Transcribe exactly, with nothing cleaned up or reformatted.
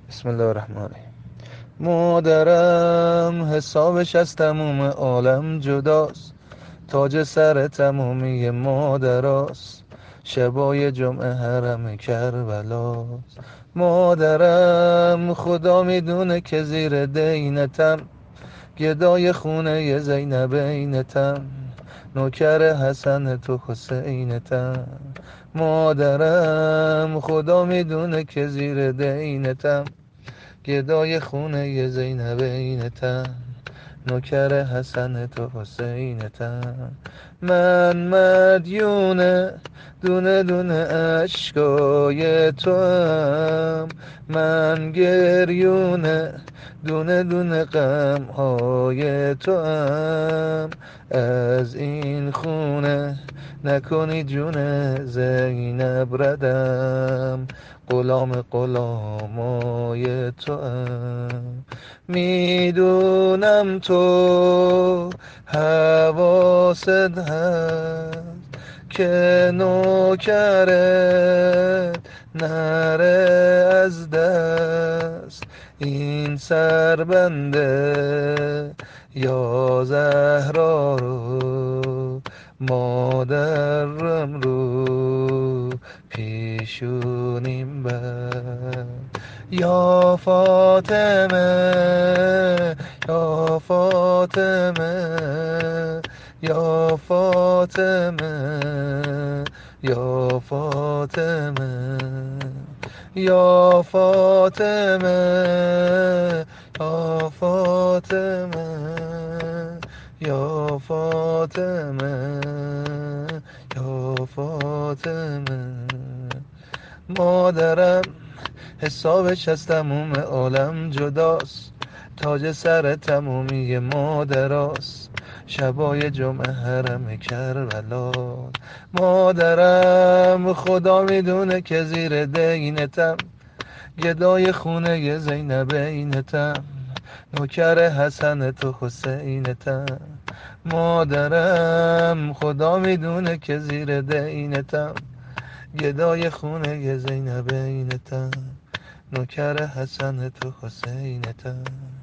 بسم الله الرحمن الرحیم. مادرم حسابش از تموم عالم جداست، تاج سر تمومی مادراست، شبای جمعه حرم کربلاست. مادرم خدا میدونه که زیر دینتم، گدای خونه زینب اینتم، نوکر حسن تو حسینتم. مادرم خدا میدونه که زیر دینتم، گدای خونه زینب اینتم، نوکر حسن تو حسینتم. من مدیونه دونه دونه اشکای تو هم، من گریونه دونه دونه غم های تو هم. از این خونه نکنی جون زینب ردم، غلام غلامای تو هم. میدونم تو حواست هست که نوکرت نره از دست، این سربنده یا زهرا رو مادرم رو پیشونیم بر. یا فاطمه یا فاطمه یا فاطمه یا فاطمه یا فاطمه یا فاطمه یا فاطمه یا فاطمه. مادرم حسابش از تموم عالم جداست، تاج سر تمومی مادراست، شبای جمعه حرم کربلاست. مادرم خدا میدونه که زیر دینتم، گدای خونه زینب اینتم، نوکر حسن تو حسینتم. مادرم خدا میدونه که زیر دینتم، گدای خونه زینب اینتم، نوکر حسن تو حسینتم.